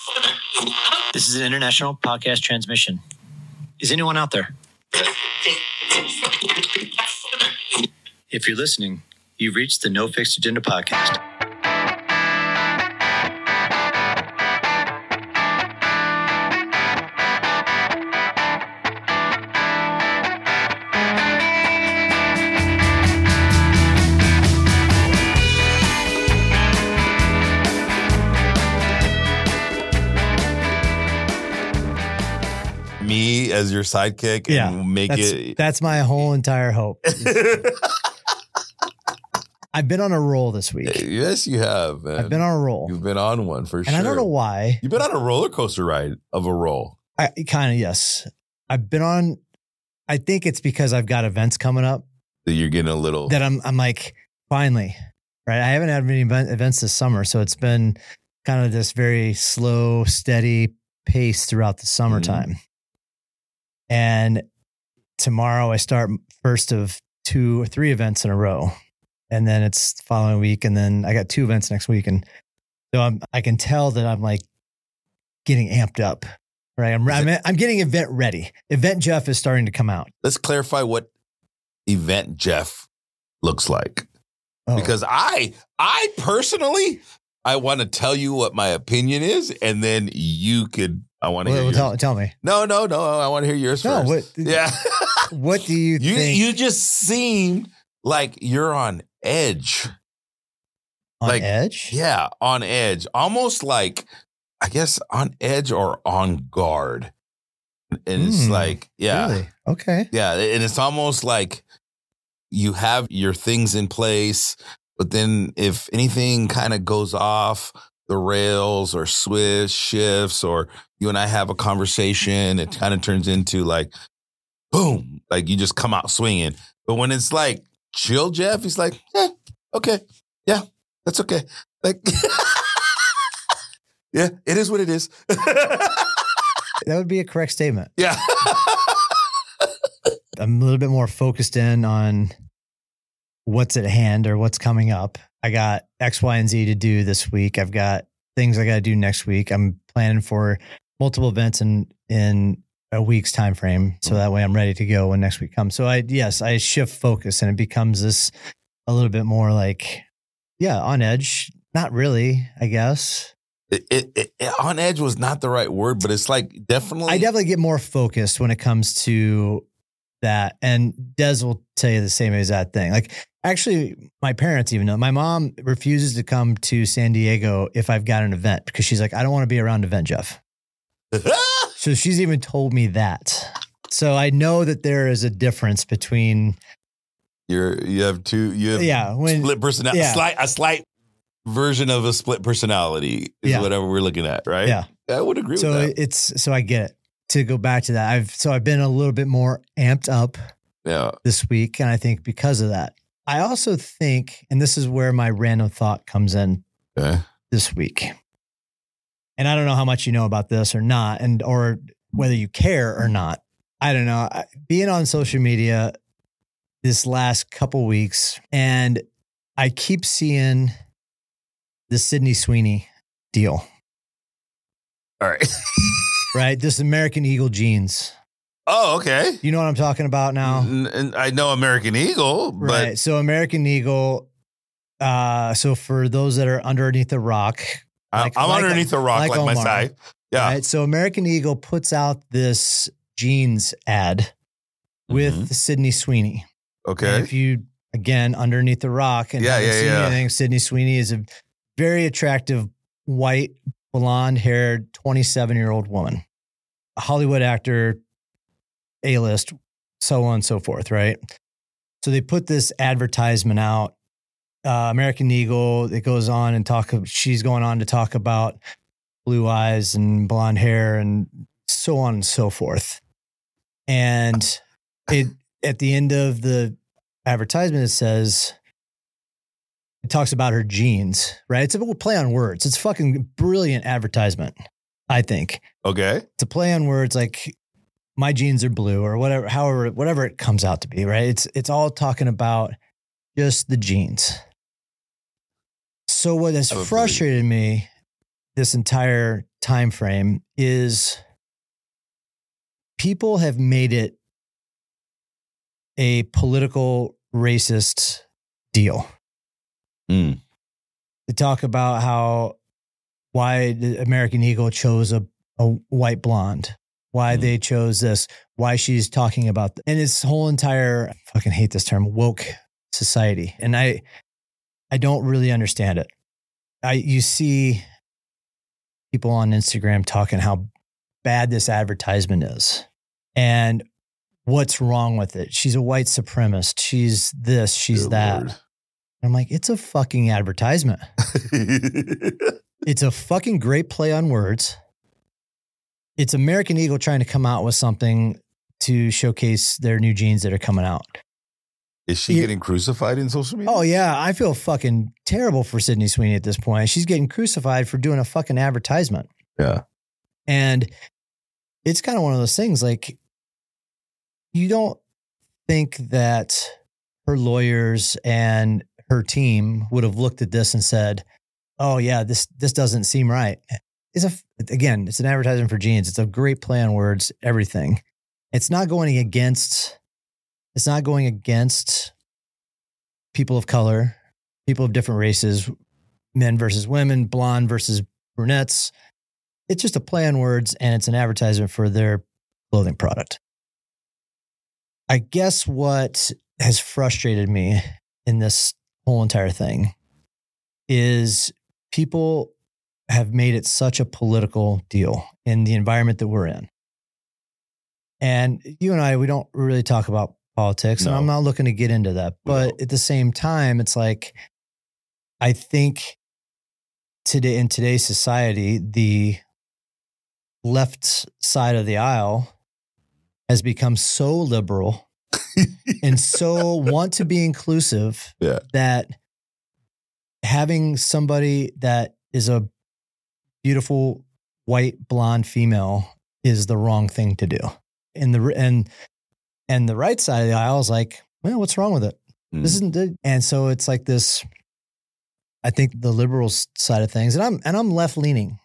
This is an international podcast transmission. Is anyone out there? If you're listening, you've reached the No Fixed Agenda podcast. Me as your sidekick and make it. That's my whole entire hope. I've been on a roll this week. Yes, you have, man. I've been on a roll. You've been on one for sure. And I don't know why. You've been on a roller coaster ride of a roll. Yes. I've been on, I think it's because I've got events coming up. That you're getting a little. That I'm like, finally, right? I haven't had many events this summer. So it's been kind of this very slow, steady pace throughout the summertime. Mm-hmm. And tomorrow I start first of 2 or 3 events in a row. And then it's the following week. And then I got 2 events next week. And so I can tell that I'm like getting amped up, right? I'm getting event ready. Event Jeff is starting to come out. Let's clarify what Event Jeff looks like. Because I personally, I want to tell you what my opinion is. And then you could, I want to hear yours. Tell me. No. I want to hear yours first. What do you think? You just seem like you're on edge. On edge? Yeah, on edge. Almost like, I guess, on edge or on guard. And it's like, yeah. Really? Okay. Yeah, and it's almost like you have your things in place, but then if anything kind of goes off the rails or shifts, or you and I have a conversation, it kind of turns into like, boom, like you just come out swinging. But when it's like chill Jeff, he's like, okay. Yeah, that's okay. Like, yeah, it is what it is. That would be a correct statement. Yeah. I'm a little bit more focused in on what's at hand or what's coming up. I got X, Y, and Z to do this week. I've got things I got to do next week. I'm planning for multiple events in a week's time frame. So that way I'm ready to go when next week comes. So I shift focus and it becomes this a little bit more like, on edge. Not really, I guess. It on edge was not the right word, but it's like definitely. I definitely get more focused when it comes to that. And Des will tell you the same exact thing. Like, actually, my parents even know. My mom refuses to come to San Diego if I've got an event because she's like, I don't want to be around Event Jeff. So she's even told me that. So I know that there is a difference between. You have split personality. Yeah. A slight version of a split personality is whatever we're looking at, right? Yeah, I would agree with that. So I get it. To go back to that, I've been a little bit more amped up this week, and I think because of that, I also think, and this is where my random thought comes in this week, and I don't know how much you know about this or not, or whether you care or not. I don't know. Being on social media this last couple weeks, and I keep seeing the Sydney Sweeney deal. All right. Right? This American Eagle jeans. Oh, okay. You know what I'm talking about now? And I know American Eagle, but. Right. So American Eagle. So for those that are underneath the rock. I'm underneath the rock, like my side. Yeah. Right? So American Eagle puts out this jeans ad with Sydney Sweeney. Okay. And if you, again, underneath the rock and haven't seen anything, Sydney Sweeney is a very attractive white, blonde-haired, 27-year-old woman. A Hollywood actor, A-list, so on and so forth, right? So they put this advertisement out. American Eagle, it goes on and she's going on to talk about blue eyes and blonde hair and so on and so forth. And at the end of the advertisement, it talks about her jeans, right? It's a play on words. It's a fucking brilliant advertisement, I think. Okay. It's a play on words like my jeans are blue or whatever it comes out to be, right? It's all talking about just the jeans. So what has frustrated me this entire time frame is people have made it a political racist deal. Mm. They talk about why the American Eagle chose a white blonde, why they chose this, why she's talking about, and this whole entire, I fucking hate this term, woke society. And I don't really understand it. You see people on Instagram talking how bad this advertisement is and what's wrong with it. She's a white supremacist. She's this, she's Good that. Lord. I'm like, it's a fucking advertisement. It's a fucking great play on words. It's American Eagle trying to come out with something to showcase their new jeans that are coming out. Is she getting crucified in social media? Oh, yeah. I feel fucking terrible for Sydney Sweeney at this point. She's getting crucified for doing a fucking advertisement. Yeah. And it's kind of one of those things, like, you don't think that her lawyers and her team would have looked at this and said, oh, yeah, this doesn't seem right. It's an advertisement for jeans. It's a great play on words, everything. It's not going against people of color, people of different races, men versus women, blonde versus brunettes. It's just a play on words, and it's an advertisement for their clothing product. I guess what has frustrated me in this whole entire thing is people have made it such a political deal in the environment that we're in. And you and I, we don't really talk about politics, and I'm not looking to get into that. But at the same time, it's like, I think in today's society, the left side of the aisle has become so liberal and so want to be inclusive that having somebody that is a beautiful white blonde female is the wrong thing to do. And the right side of the aisle is like, well, what's wrong with it? This isn't good. And so it's like this, I think the liberal side of things, and I'm left leaning.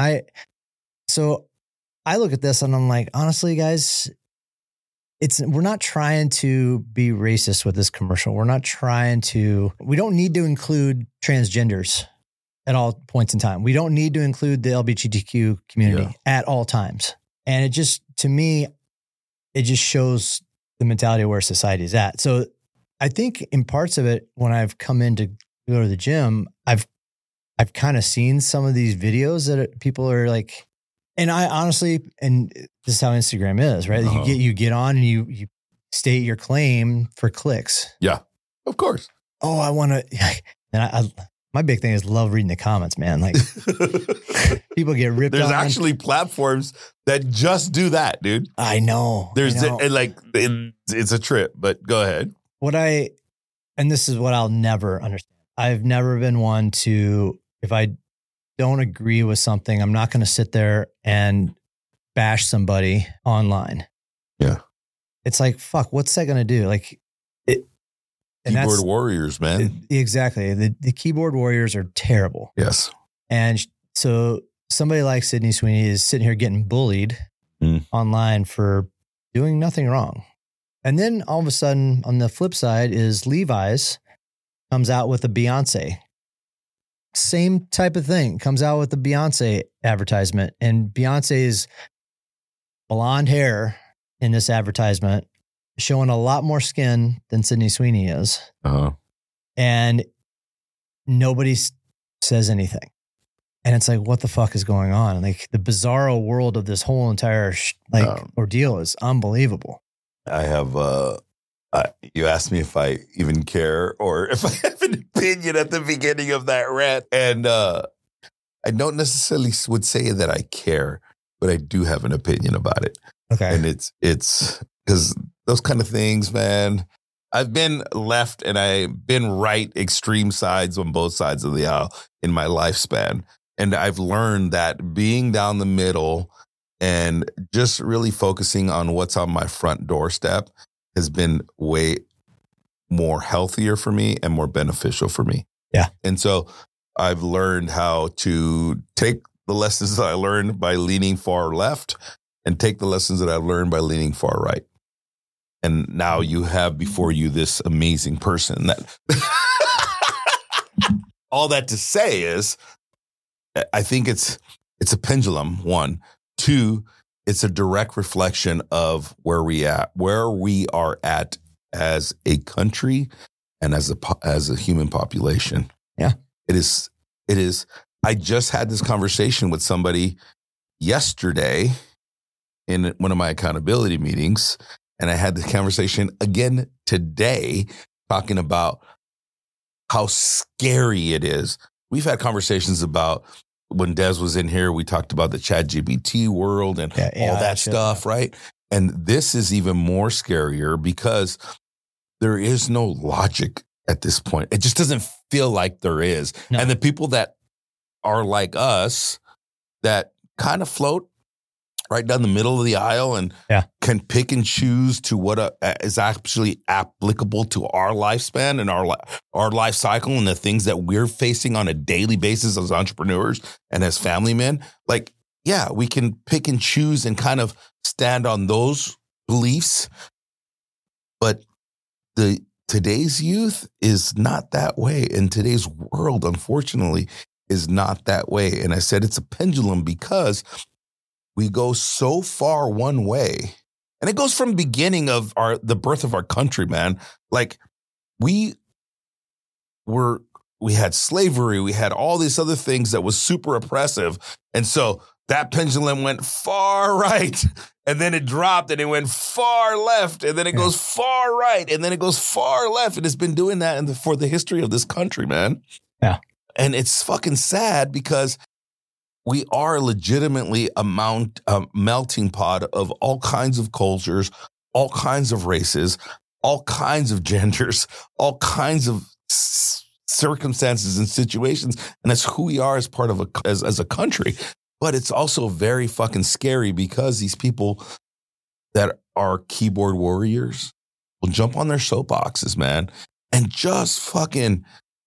So I look at this and I'm like, honestly, guys, we're not trying to be racist with this commercial. We don't need to include transgenders at all points in time. We don't need to include the LGBTQ community at all times. And it just, to me, it just shows the mentality of where society is at. So I think in parts of it, when I've come in to go to the gym, I've kind of seen some of these videos that people are like, and I honestly, and this is how Instagram is, right? Uh-huh. You get on and you state your claim for clicks. Yeah, of course. Oh, I want to, and my big thing is love reading the comments, man. Like people get ripped There's on. actually platforms that just do that, dude. I know. It's a trip, but go ahead. And this is what I'll never understand. I've never been one to, if I don't agree with something, I'm not going to sit there and bash somebody online. Yeah. It's like, fuck, what's that going to do? Like keyboard warriors, man. Exactly. The keyboard warriors are terrible. Yes. And so somebody like Sydney Sweeney is sitting here getting bullied online for doing nothing wrong. And then all of a sudden on the flip side is Levi's comes out with a Beyonce. Same type of thing. Comes out with a Beyonce advertisement. And Beyonce's blonde hair in this advertisement showing a lot more skin than Sydney Sweeney is. Uh-huh. And nobody says anything. And it's like, what the fuck is going on? Like the bizarro world of this whole entire ordeal is unbelievable. I have, you asked me if I even care or if I have an opinion at the beginning of that rant. And I don't necessarily would say that I care, but I do have an opinion about it. Okay. And it's because those kind of things, man, I've been left and I've been right, extreme sides on both sides of the aisle in my lifespan. And I've learned that being down the middle and just really focusing on what's on my front doorstep has been way more healthier for me and more beneficial for me. Yeah. And so I've learned how to take the lessons that I learned by leaning far left and take the lessons that I've learned by leaning far right. And now you have before you this amazing person that all that to say is, I think it's a pendulum, one. Two, it's a direct reflection of where we are at as a country and as a human population. Yeah. It is. I just had this conversation with somebody yesterday in one of my accountability meetings, and I had the conversation again today talking about how scary it is. We've had conversations about when Des was in here, we talked about the ChatGPT world and all that stuff, right? And this is even more scarier because there is no logic at this point. It just doesn't feel like there is. No. And the people that are like us that kind of float right down the middle of the aisle and can pick and choose to what is actually applicable to our lifespan and our life cycle and the things that we're facing on a daily basis as entrepreneurs and as family men. Like, yeah, we can pick and choose and kind of stand on those beliefs. But today's youth is not that way. And today's world, unfortunately, is not that way. And I said it's a pendulum because we go so far one way, and it goes from the beginning of the birth of our country, man. Like we had slavery, we had all these other things that was super oppressive. And so that pendulum went far right, and then it dropped and it went far left, and then it goes far right, and then it goes far left. And it's been doing that for the history of this country, man. Yeah. And it's fucking sad because we are legitimately a melting pot of all kinds of cultures, all kinds of races, all kinds of genders, all kinds of circumstances and situations. And that's who we are as part of as a country. But it's also very fucking scary because these people that are keyboard warriors will jump on their soapboxes, man, and just fucking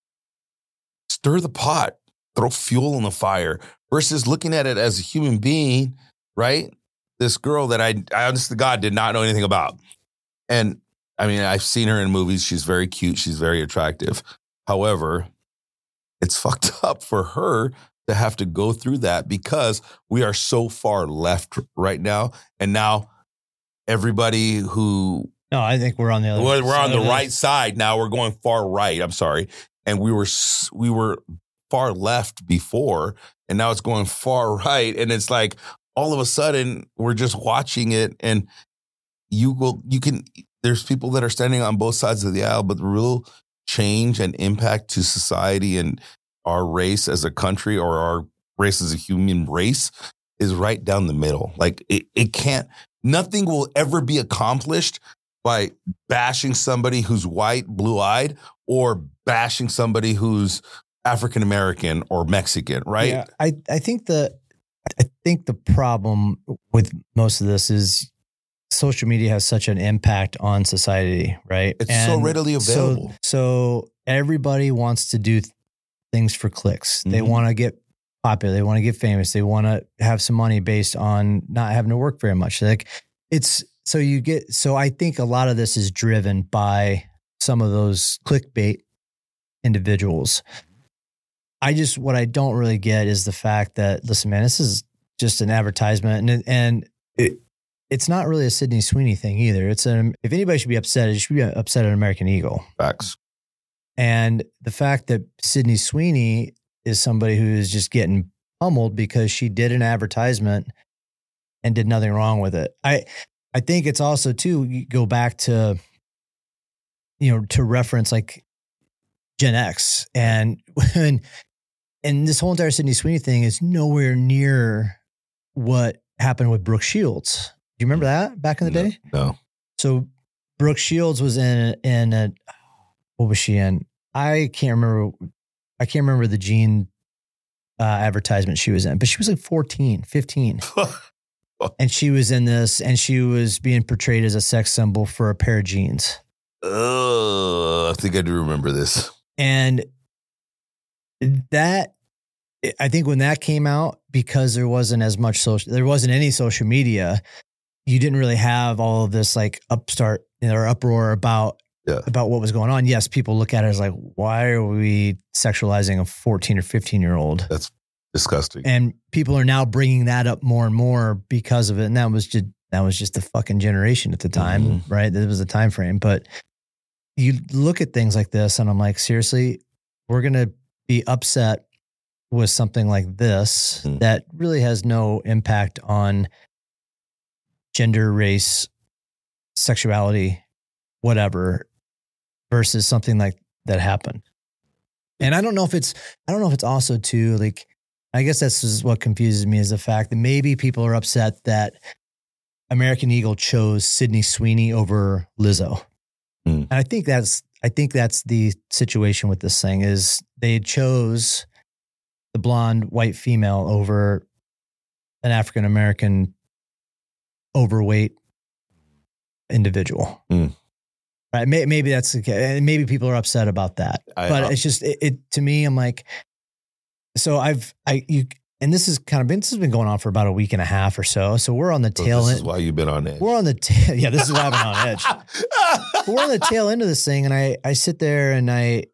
stir the pot, throw fuel on the fire, versus looking at it as a human being, right? This girl that I honest to God did not know anything about. And I mean, I've seen her in movies. She's very cute. She's very attractive. However, it's fucked up for her to have to go through that because we are so far left right now. And now everybody who... No, I think we're on the other side. We're on the right side now. We're going far right. I'm sorry. And we were far left before, and now it's going far right. And it's like all of a sudden we're just watching it, and there's people that are standing on both sides of the aisle, but the real change and impact to society and our race as a country or our race as a human race is right down the middle. Like it can't, nothing will ever be accomplished by bashing somebody who's white, blue-eyed, or bashing somebody who's African-American or Mexican, right? Yeah, I think the problem with most of this is social media has such an impact on society, right? It's so readily available. So everybody wants to do things for clicks. Mm-hmm. They want to get popular. They want to get famous. They want to have some money based on not having to work very much. Like so I think a lot of this is driven by some of those clickbait individuals. What I don't really get is the fact that, listen, man, this is just an advertisement, and it's not really a Sydney Sweeney thing either. If anybody should be upset, it should be upset at American Eagle. Facts. And the fact that Sydney Sweeney is somebody who is just getting pummeled because she did an advertisement and did nothing wrong with it. I think it's also too, you go back to, to reference like Gen X and this whole entire Sydney Sweeney thing is nowhere near what happened with Brooke Shields. Do you remember that back in the day? No. So Brooke Shields was in a what was she in? I can't remember the jean advertisement she was in, but she was like 14, 15. And she was in this, and she was being portrayed as a sex symbol for a pair of jeans. Oh, I think I do remember this. And that I think when that came out, because there wasn't any social media, you didn't really have all of this like uproar about what was going on. Yes, people look at it as like, why are we sexualizing a 14 or 15-year-old? That's disgusting. And people are now bringing that up more and more because of it. And that was just the fucking generation at the time, right? That was the time frame. But you look at things like this and I'm like, seriously, we're going to be upset with something like this that really has no impact on gender, race, sexuality, whatever, versus something like that happened. And I don't know if it's also too, like, I guess that's what confuses me is the fact that maybe people are upset that American Eagle chose Sydney Sweeney over Lizzo. And I think that's the situation with this thing is they chose the blonde white female over an African-American overweight individual. Right. Maybe that's the case. And maybe people are upset about that, but it's just, it to me, I'm like, so and this has been going on for about a week and a half or so. So we're on the tail end. This is why you've been on edge. We're on the tail. Yeah, this is why I've been on edge. But we're on the tail end of this thing. And I sit there and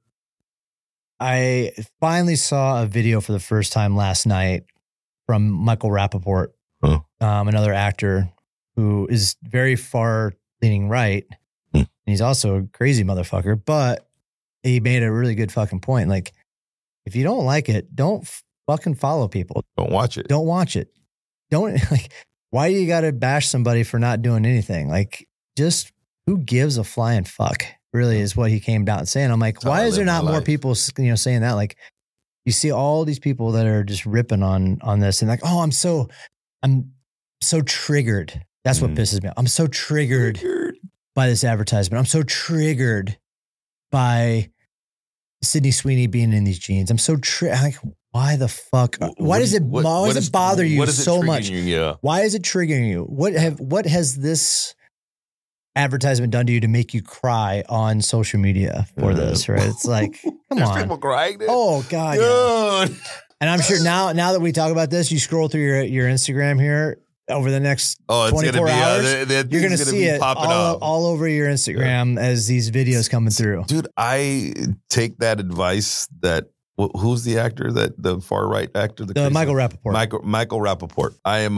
I finally saw a video for the first time last night from Michael Rappaport, another actor who is very far leaning right. And he's also a crazy motherfucker, but he made a really good fucking point. Like, if you don't like it, don't fucking follow people. Don't watch it. Don't watch it. Don't like, why do you got to bash somebody for not doing anything? Like, just who gives a flying fuck really is what he came down saying. I'm like, why is there not more people, saying that? Like, you see all these people that are just ripping on this and like, oh, I'm so triggered. That's what pisses me off. I'm so triggered by this advertisement. I'm so triggered by Sydney Sweeney being in these jeans. I'm so like, why the fuck? Why does it bother you so much? Yeah. Why is it triggering you? What has this advertisement done to you to make you cry on social media for this? Right? It's like, come on, people crying. Dude. Oh God, yeah. And I'm sure now that we talk about this, you scroll through your Instagram here over the next 24 hours, you're going to see it all over your Instagram as these videos coming through. Dude, I take that advice that, who's the actor, the far right actor? Michael Rappaport. Michael Rappaport. I am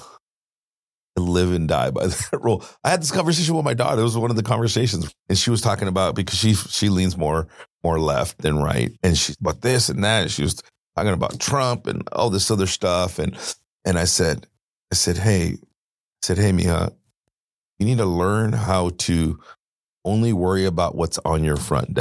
live and die by that rule. I had this conversation with my daughter. It was one of the conversations. And she was talking about, because she leans more left than right. And she's about this and that. And she was talking about Trump and all this other stuff. And I said, hey, Mia, you need to learn how to only worry about what's on your front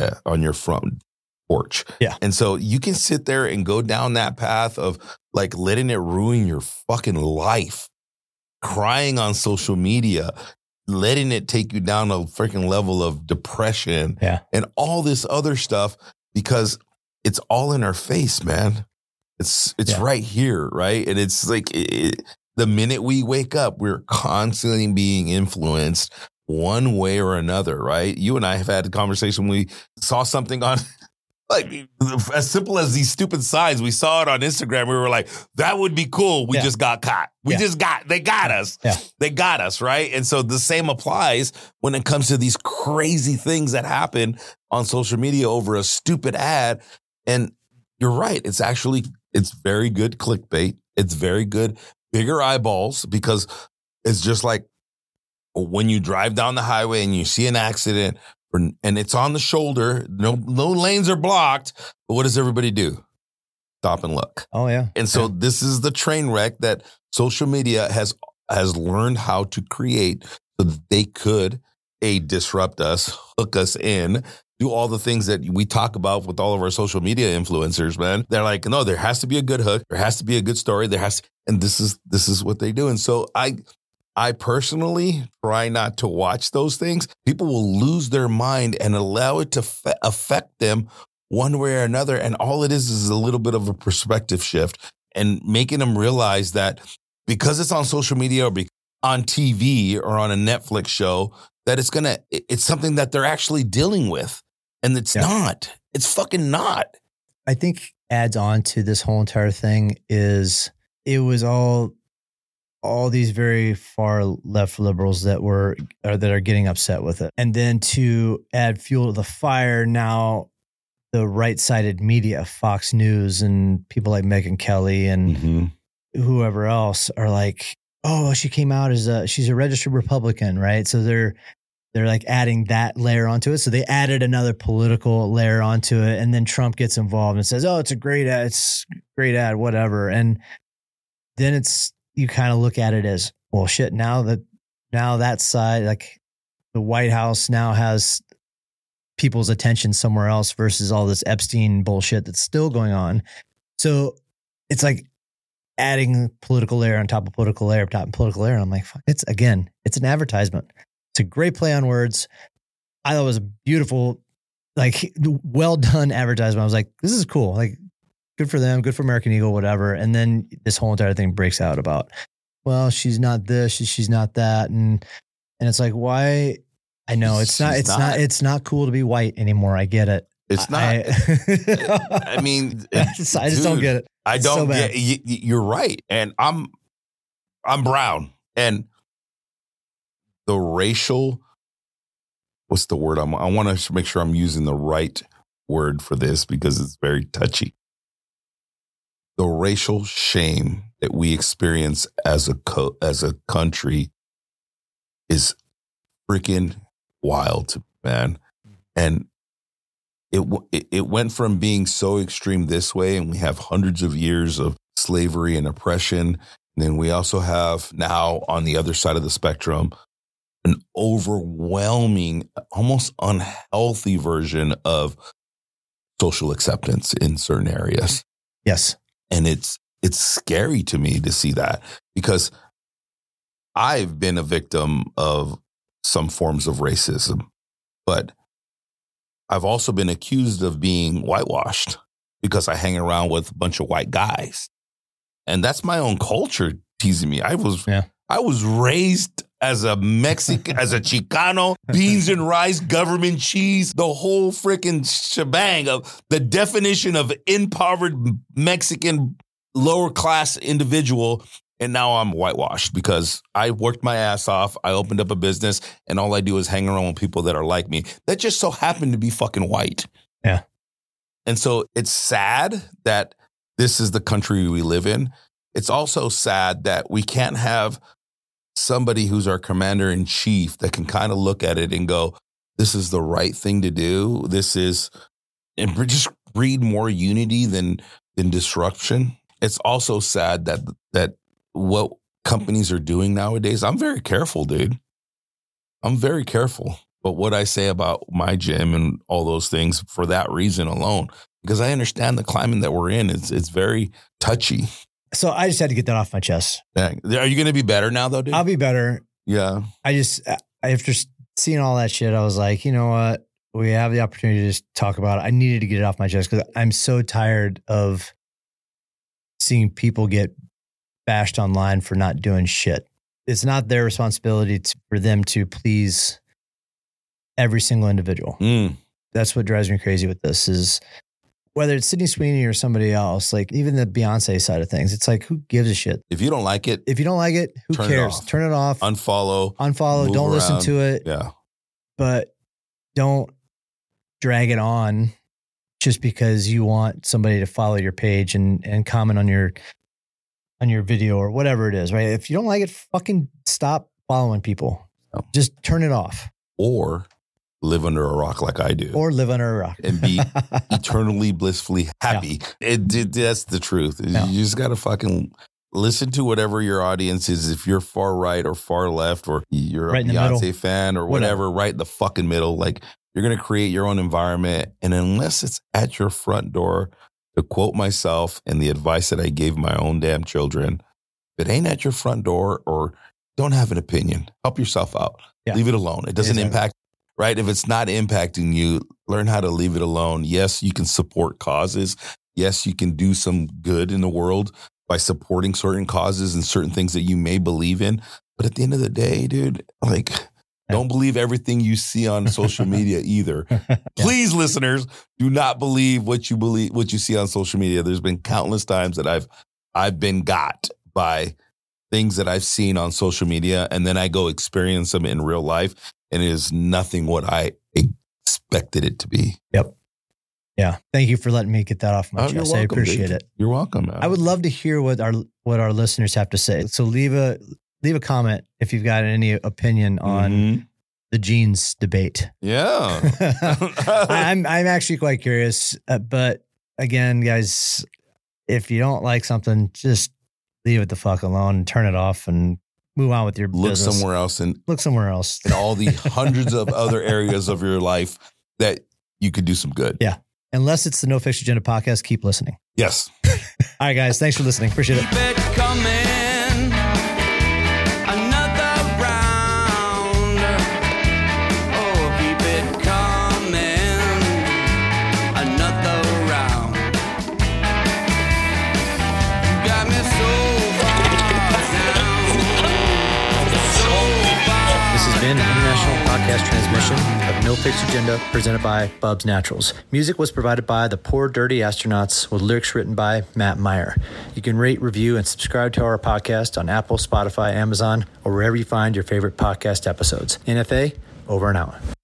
porch. Yeah. And so you can sit there and go down that path of like letting it ruin your fucking life, crying on social media, letting it take you down a freaking level of depression and all this other stuff, because it's all in our face, man. It's right here, right? And it's like the minute we wake up, we're constantly being influenced one way or another, right? You and I have had a conversation. We saw something on, like, as simple as these stupid signs. We saw it on Instagram. We were like, that would be cool. We just got caught. They got us. Yeah. They got us, right? And so the same applies when it comes to these crazy things that happen on social media over a stupid ad. And you're right. It's very good clickbait. It's very good bigger eyeballs, because it's just like when you drive down the highway and you see an accident and it's on the shoulder, no lanes are blocked, but what does everybody do? Stop and look. Oh, yeah. And so this is the train wreck that social media has learned how to create so that they could, disrupt us, hook us in, do all the things that we talk about with all of our social media influencers, man. They're like, no, there has to be a good hook. There has to be a good story. And this is what they do. And so I personally try not to watch those things. People will lose their mind and allow it to affect them one way or another. And all it is a little bit of a perspective shift and making them realize that because it's on social media or on TV or on a Netflix show, that it's something that they're actually dealing with. And it's not. It's fucking not. I think adds on to this whole entire thing is it was all these very far left liberals that are getting upset with it. And then to add fuel to the fire, now the right-sided media, Fox News and people like Megyn Kelly and whoever else are like, oh, she came out as she's a registered Republican, right? So they're like adding that layer onto it. So they added another political layer onto it. And then Trump gets involved and says, oh, it's a great ad, whatever. And then you kind of look at it as, well, shit, now that side, like the White House now has people's attention somewhere else versus all this Epstein bullshit that's still going on. So it's like adding political layer on top of political layer on top of political layer. And I'm like, fuck, it's an advertisement. It's a great play on words. I thought it was a beautiful, like, well done advertisement. I was like, this is cool. Like, good for them, good for American Eagle, whatever. And then this whole entire thing breaks out about, well, she's not this, she's not that. And it's like, why? I know it's not cool to be white anymore. I get it. It's not. I mean, I just don't get it. I don't get it. You're right. And I'm brown. And the racial, what's the word? I want to make sure I'm using the right word for this because it's very touchy. The racial shame that we experience as a country is freaking wild, man. And it went from being so extreme this way, and we have hundreds of years of slavery and oppression. And then we also have now on the other side of the spectrum, an overwhelming, almost unhealthy version of social acceptance in certain areas. Yes. And it's scary to me to see that, because I've been a victim of some forms of racism, but I've also been accused of being whitewashed because I hang around with a bunch of white guys. And that's my own culture teasing me. I was raised as a Mexican, as a Chicano, beans and rice, government cheese, the whole freaking shebang of the definition of impoverished Mexican lower class individual. And now I'm whitewashed because I worked my ass off. I opened up a business and all I do is hang around with people that are like me that just so happen to be fucking white. Yeah. And so it's sad that this is the country we live in. It's also sad that we can't have somebody who's our commander in chief that can kind of look at it and go, this is the right thing to do. And just breed more unity than disruption. It's also sad that what companies are doing nowadays, I'm very careful, dude. I'm very careful. But what I say about my gym and all those things for that reason alone, because I understand the climate that we're in, it's very touchy. So I just had to get that off my chest. Yeah. Are you going to be better now, though, dude? I'll be better. Yeah. After seeing all that shit, I was like, you know what? We have the opportunity to just talk about it. I needed to get it off my chest because I'm so tired of seeing people get bashed online for not doing shit. It's not their responsibility for them to please every single individual. That's what drives me crazy with this is whether it's Sydney Sweeney or somebody else, like even the Beyonce side of things, it's like, who gives a shit? If you don't like it, who cares? Turn it off. Unfollow. Don't listen to it. Yeah. But don't drag it on just because you want somebody to follow your page and comment on your video or whatever it is, right? If you don't like it, fucking stop following people. No. Just turn it off. Or live under a rock like I do. And be eternally blissfully happy. Yeah. That's the truth. Yeah. You just got to fucking listen to whatever your audience is. If you're far right or far left, or you're right a Beyonce fan or whatever, right in the fucking middle, like you're going to create your own environment. And unless it's at your front door, to quote myself and the advice that I gave my own damn children, if it ain't at your front door or don't have an opinion, help yourself out. Yeah. Leave it alone. It doesn't impact, right? If it's not impacting you, learn how to leave it alone. Yes, you can support causes. Yes, you can do some good in the world by supporting certain causes and certain things that you may believe in. But at the end of the day, dude, like Don't believe everything you see on social media either. Please, listeners, do not believe what you see on social media. There's been countless times that I've been got by things that I've seen on social media, and then I go experience them in real life, and it is nothing what I expected it to be. Yep. Yeah. Thank you for letting me get that off my chest. I appreciate it. You're welcome. I would love to hear what our listeners have to say. So leave a comment if you've got any opinion on the jeans debate. Yeah. I'm actually quite curious. But again, guys, if you don't like something, just leave it the fuck alone and turn it off and move on with your business. Look somewhere else. In all the hundreds of other areas of your life that you could do some good. Yeah. Unless it's the No Fixed Agenda podcast, keep listening. Yes. All right, guys. Thanks for listening. Appreciate it. Keep it coming. Another round. Oh, keep it coming. Another round. You got me so far down. So far. This has been an international podcast transmission of No Fixed Agenda, presented by Bubs Naturals. Music was provided by the Poor Dirty Astronauts, with lyrics written by Matt Meyer. You can rate, review, and subscribe to our podcast on Apple, Spotify, Amazon, or wherever you find your favorite podcast episodes. NFA, over and out.